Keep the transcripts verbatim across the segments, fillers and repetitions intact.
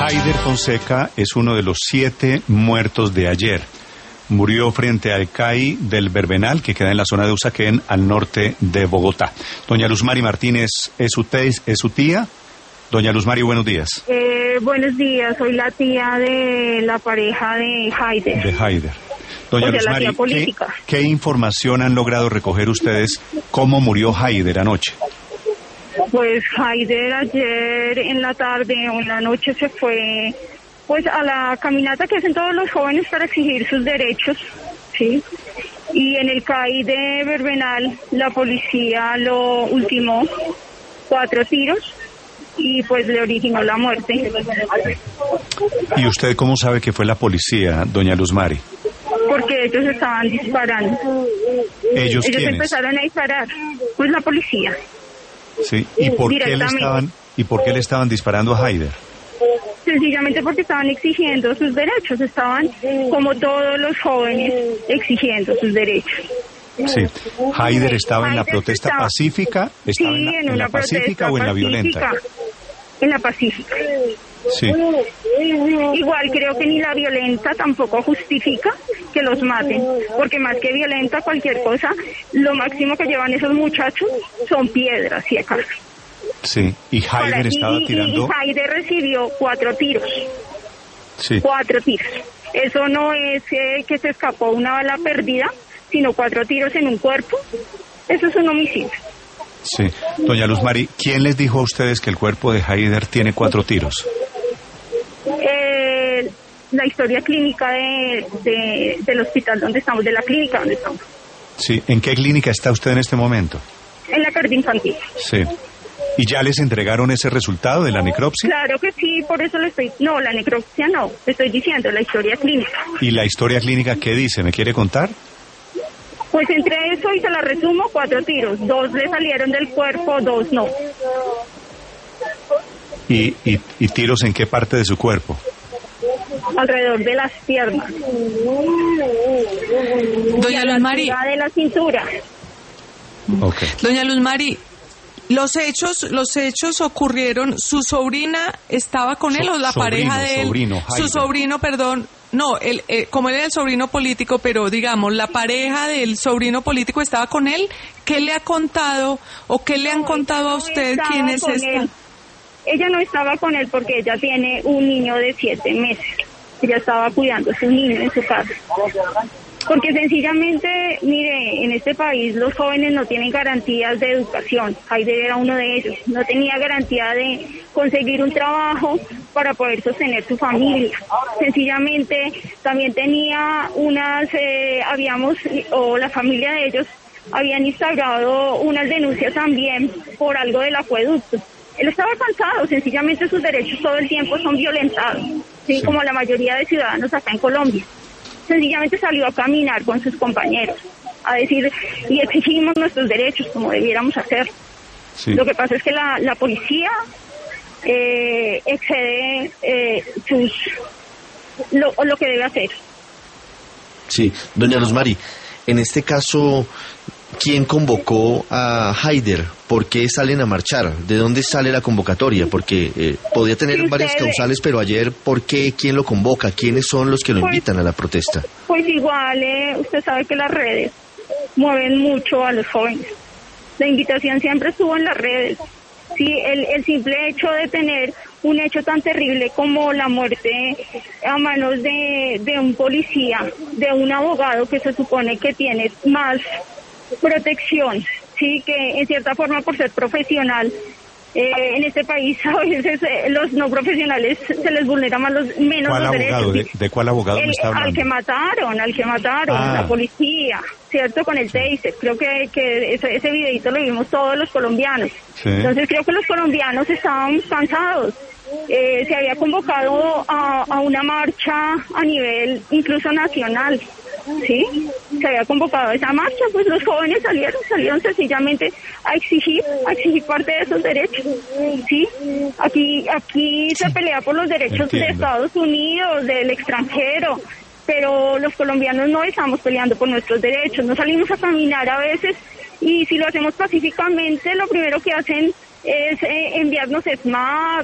Haider Fonseca es uno de los siete muertos de ayer. Murió frente al C A I del Verbenal, que queda en la zona de Usaquén, al norte de Bogotá. Doña Luzmari Martínez, ¿es su, es su tía? Doña Luzmari, buenos días. Eh, buenos días, soy la tía de la pareja de Haider. De Haider. Doña Luzmari, ¿qué, ¿qué información han logrado recoger ustedes? ¿Cómo murió Haider anoche? Pues Haider ayer en la tarde o en la noche se fue pues a la caminata que hacen todos los jóvenes para exigir sus derechos, ¿sí? Y en el C A I de Verbenal la policía lo ultimó, cuatro tiros, y pues le originó la muerte. ¿Y usted cómo sabe que fue la policía, doña Luzmari? Porque ellos estaban disparando. ¿Ellos Ellos quiénes? empezaron a disparar, pues la policía. Sí, ¿y por qué le estaban, y por qué le estaban disparando a Haider? Sencillamente porque estaban exigiendo sus derechos, estaban como todos los jóvenes exigiendo sus derechos. Sí, Haider estaba en la Haider protesta estaba, pacífica, ¿estaba sí, en la, en en una la pacífica o en la violenta? En la pacífica. Sí. Igual creo que ni la violenta tampoco justifica que los maten, porque más que violenta cualquier cosa, lo máximo que llevan esos muchachos son piedras, si acaso. Sí, y Haider estaba y, tirando... Y Haider recibió cuatro tiros. Sí. Cuatro tiros. Eso no es eh, que se escapó una bala perdida, sino cuatro tiros en un cuerpo. Eso es un homicidio. Sí. Doña Luzmari, ¿quién les dijo a ustedes que el cuerpo de Haider tiene cuatro tiros? Eh, la historia clínica de, de, del hospital donde estamos, de la clínica donde estamos. Sí. ¿En qué clínica está usted en este momento? En la carta infantil. Sí. ¿Y ya les entregaron ese resultado de la necropsia? Claro que sí, por eso le estoy... No, la necropsia no, le estoy diciendo la historia clínica. ¿Y la historia clínica qué dice? ¿Me quiere contar? Pues entre eso y se la resumo, cuatro tiros. Dos le salieron del cuerpo, dos no. ¿Y, y, y tiros en qué parte de su cuerpo? Alrededor de las piernas. Doña Luzmari. De la cintura. Okay. Doña Luzmari, los hechos, los hechos ocurrieron, su sobrina estaba con él, so, o la sobrino, pareja de él, sobrino, su sobrino, perdón, no, él, eh, como él era el sobrino político, pero digamos, la pareja del sobrino político estaba con él. ¿Qué le ha contado o qué le han no, contado a usted no quién es esta? Él. Ella no estaba con él porque ella tiene un niño de siete meses. Ella estaba cuidando a su niño en su casa. Porque sencillamente, mire, en este país los jóvenes no tienen garantías de educación. Haider era uno de ellos. No tenía garantía de conseguir un trabajo para poder sostener su familia. Sencillamente también tenía unas, eh, habíamos, o la familia de ellos habían instaurado unas denuncias también por algo del acueducto. Él estaba cansado, sencillamente sus derechos todo el tiempo son violentados, ¿sí? Sí. Como la mayoría de ciudadanos acá en Colombia. Sencillamente salió a caminar con sus compañeros, a decir, y exigimos nuestros derechos como debiéramos hacer. Sí. Lo que pasa es que la, la policía eh, excede eh, sus lo, lo que debe hacer. Sí, doña Luzmari, en este caso, ¿quién convocó a Haider? ¿Por qué salen a marchar? ¿De dónde sale la convocatoria? Porque eh, podía tener sí, varias causales, pero ayer, ¿por qué? ¿Quién lo convoca? ¿Quiénes son los que lo pues, invitan a la protesta? Pues igual, eh, usted sabe que las redes mueven mucho a los jóvenes. La invitación siempre estuvo en las redes. Sí, el, el simple hecho de tener un hecho tan terrible como la muerte a manos de, de un policía, de un abogado que se supone que tiene más protección, sí, que en cierta forma por ser profesional, eh, en este país a veces eh, los no profesionales se les vulnera más los menos ¿Cuál los abogado? derechos. ¿De, ¿De cuál abogado El, me está hablando? Al que mataron, al que mataron, ah. la policía, ¿cierto? Con el taser. Creo que, que ese, ese videito lo vimos todos los colombianos. Sí. Entonces creo que los colombianos estaban cansados. Eh, se había convocado a, a una marcha a nivel incluso nacional. Sí, se había convocado esa marcha, pues los jóvenes salieron, salieron sencillamente a exigir, a exigir parte de esos derechos, sí, aquí, aquí se pelea por los derechos Entiendo. de Estados Unidos, del extranjero, pero los colombianos no estamos peleando por nuestros derechos, no salimos a caminar a veces, y si lo hacemos pacíficamente, lo primero que hacen es eh, enviarnos SMAP,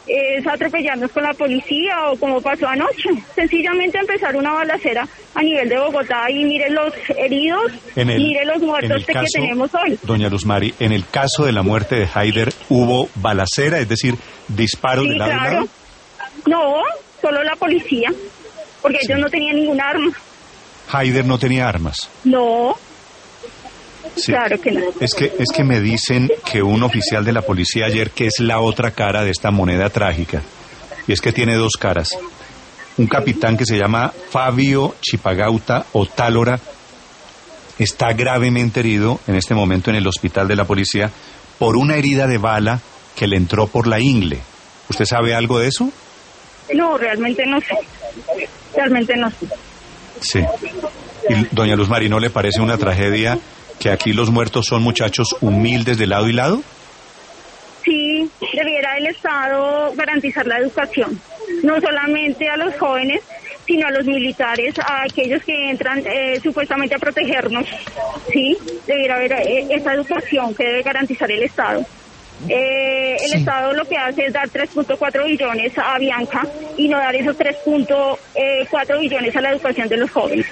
es atropellarnos con la policía o como pasó anoche. Sencillamente empezar una balacera a nivel de Bogotá y mire los heridos, en el, mire los muertos que caso, tenemos hoy. Doña Luzmari, en el caso de la muerte de Haider, ¿hubo balacera, es decir, disparos Sí, de lado claro. y lado? No, solo la policía, porque Sí. ellos no tenían ningún arma. Haider no tenía armas. No, Sí. claro que no. Es que, es que me dicen que un oficial de la policía ayer, que es la otra cara de esta moneda trágica, y es que tiene dos caras. Un capitán que se llama Fabio Chipagauta Otálora está gravemente herido en este momento en el hospital de la policía por una herida de bala que le entró por la ingle. ¿Usted sabe algo de eso? No, realmente no sé. Realmente no sé. Sí. Y, doña Luzmari, ¿no le parece una tragedia que aquí los muertos son muchachos humildes de lado y lado? Sí, debiera el Estado garantizar la educación, no solamente a los jóvenes, sino a los militares, a aquellos que entran eh, supuestamente a protegernos. Sí, debiera haber eh, esa educación que debe garantizar el Estado. Eh, el Sí. Estado lo que hace es dar tres punto cuatro billones a Bianca y no dar esos tres punto cuatro billones a la educación de los jóvenes.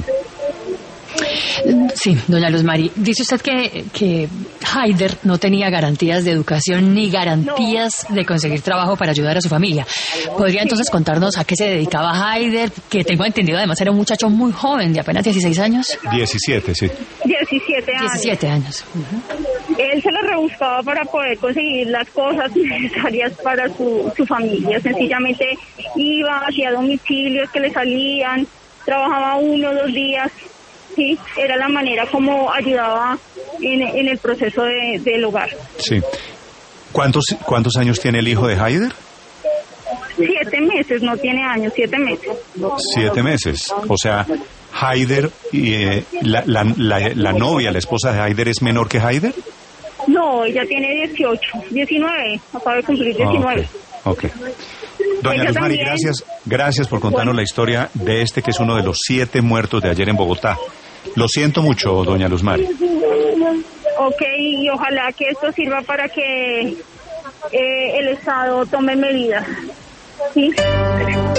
Sí, doña Luzmari, dice usted que, que Haider no tenía garantías de educación ni garantías no. de conseguir trabajo para ayudar a su familia. ¿Podría entonces contarnos a qué se dedicaba Haider? Que tengo entendido, además era un muchacho muy joven, de apenas dieciséis años. diecisiete, sí. diecisiete años. diecisiete años. Uh-huh. Él se lo rebuscaba para poder conseguir las cosas necesarias para su, su familia. Sencillamente iba, hacía domicilios que le salían, trabajaba uno o dos días. Sí, era la manera como ayudaba en, en el proceso de, del hogar. Sí. ¿Cuántos, ¿Cuántos años tiene el hijo de Haider? Siete meses, no tiene años, siete meses. Siete meses. O sea, Haider, y, eh, la, la, la, la novia, la esposa de Haider, ¿es menor que Haider? No, ella tiene dieciocho, diecinueve, acaba de cumplir diecinueve. Ah, ok. okay. Doña Luzmari, gracias, gracias por contarnos bueno. la historia de este que es uno de los siete muertos de ayer en Bogotá. Lo siento mucho, doña Luzmari. Ok, y ojalá que esto sirva para que eh, el Estado tome medidas. ¿Sí?